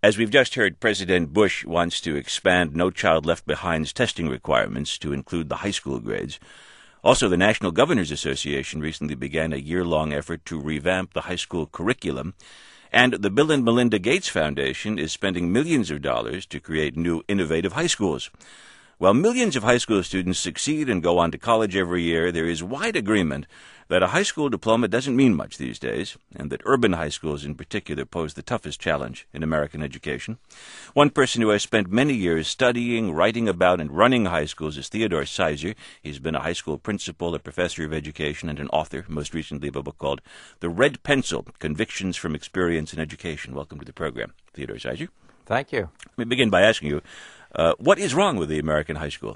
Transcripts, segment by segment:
As we've just heard, President Bush wants to expand No Child Left Behind's testing requirements to include the high school grades. Also, the National Governors Association recently began a year-long effort to revamp the high school curriculum. And the Bill and Melinda Gates Foundation is spending millions of dollars to create new innovative high schools. While millions of high school students succeed and go on to college every year, there is wide agreement that a high school diploma doesn't mean much these days, and that urban high schools in particular pose the toughest challenge in American education. One person who has spent many years studying, writing about, and running high schools is Theodore Sizer. He's been a high school principal, a professor of education, and an author, most recently of a book called The Red Pencil, Convictions from Experience in Education. Welcome to the program, Theodore Sizer. Thank you. Let me begin by asking you, what is wrong with the American high school?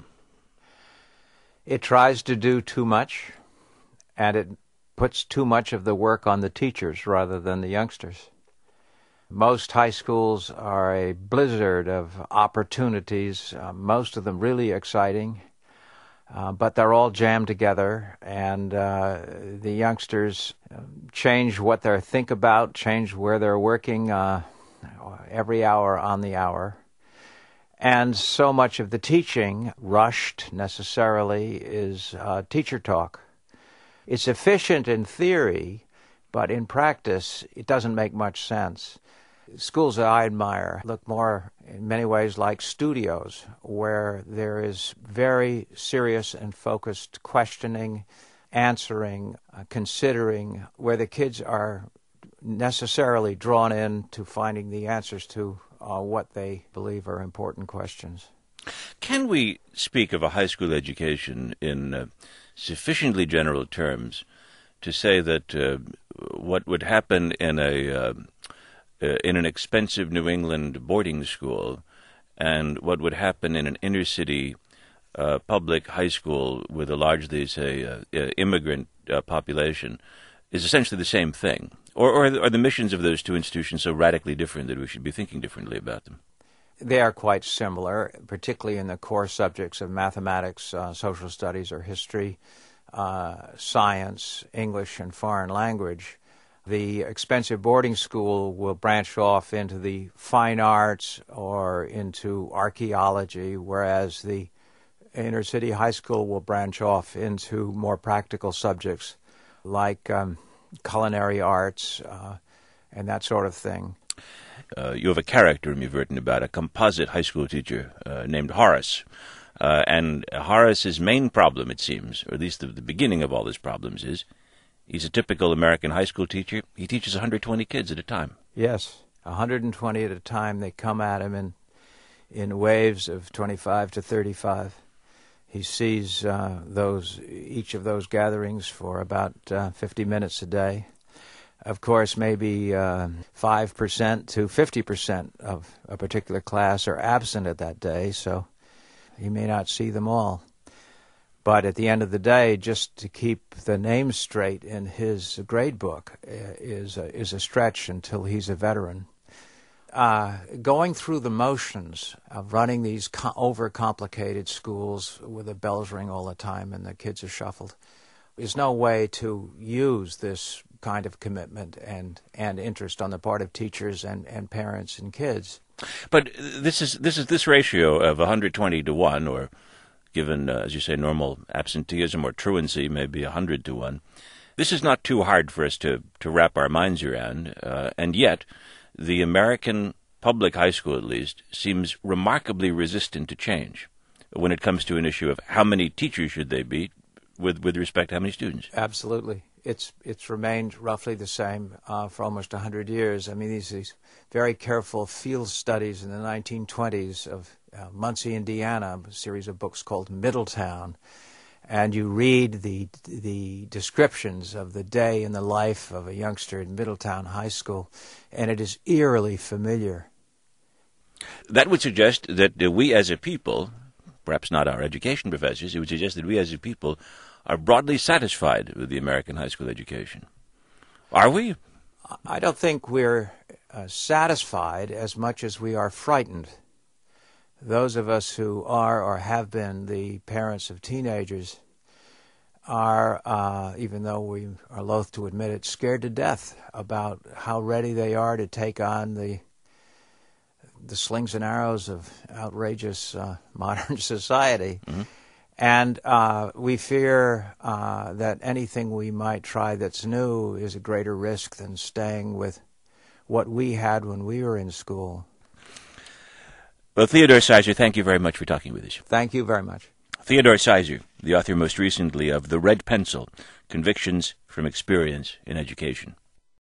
It tries to do too much, and it puts too much of the work on the teachers rather than the youngsters. Most high schools are a blizzard of opportunities, most of them really exciting, but they're all jammed together, and the youngsters change what they think about, change where they're working every hour on the hour. And so much of the teaching, rushed necessarily, is teacher talk. It's efficient in theory, but in practice, it doesn't make much sense. Schools that I admire look more, in many ways, like studios, where there is very serious and focused questioning, answering, considering, where the kids are necessarily drawn in to finding the answers to what they believe are important questions. Can we speak of a high school education in sufficiently general terms to say that what would happen in an expensive New England boarding school and what would happen in an inner city public high school with a largely, say, immigrant population is essentially the same thing? Or are the missions of those two institutions so radically different that we should be thinking differently about them? They are quite similar, particularly in the core subjects of mathematics, social studies or history, science, English, and foreign language. The expensive boarding school will branch off into the fine arts or into archaeology, whereas the inner city high school will branch off into more practical subjects like culinary arts and that sort of thing. You have a character whom you've written about, a composite high school teacher named Horace. And Horace's main problem, it seems, or at least the beginning of all his problems, is he's a typical American high school teacher. He teaches 120 kids at a time. Yes, 120 at a time. They come at him in waves of 25 to 35. He sees each of those gatherings for about 50 minutes a day. Of course, maybe 5% to 50% of a particular class are absent at that day, so he may not see them all. But at the end of the day, just to keep the names straight in his grade book is a stretch until he's a veteran. Going through the motions of running these overcomplicated schools where the bells ring all the time and the kids are shuffled is no way to use this kind of commitment and interest on the part of teachers and parents and kids. But this ratio of 120 to 1, or given, as you say, normal absenteeism or truancy, maybe 100 to 1. This is not too hard for us to wrap our minds around, and yet the American public high school, at least, seems remarkably resistant to change when it comes to an issue of how many teachers should they be with respect to how many students. Absolutely. It's remained roughly the same for almost 100 years. I mean, these very careful field studies in the 1920s of Muncie, Indiana, a series of books called Middletown, and you read the descriptions of the day in the life of a youngster in Middletown High School, and it is eerily familiar. That would suggest that we as a people, perhaps not our education professors, it would suggest that we as a people are broadly satisfied with the American high school education. Are we? I don't think we're satisfied as much as we are frightened. Those of us who are or have been the parents of teenagers are, even though we are loath to admit it, scared to death about how ready they are to take on the slings and arrows of outrageous modern society. Mm-hmm. And we fear that anything we might try that's new is a greater risk than staying with what we had when we were in school. Well, Theodore Sizer, thank you very much for talking with us. Thank you very much. Theodore Sizer, the author most recently of The Red Pencil, Convictions from Experience in Education.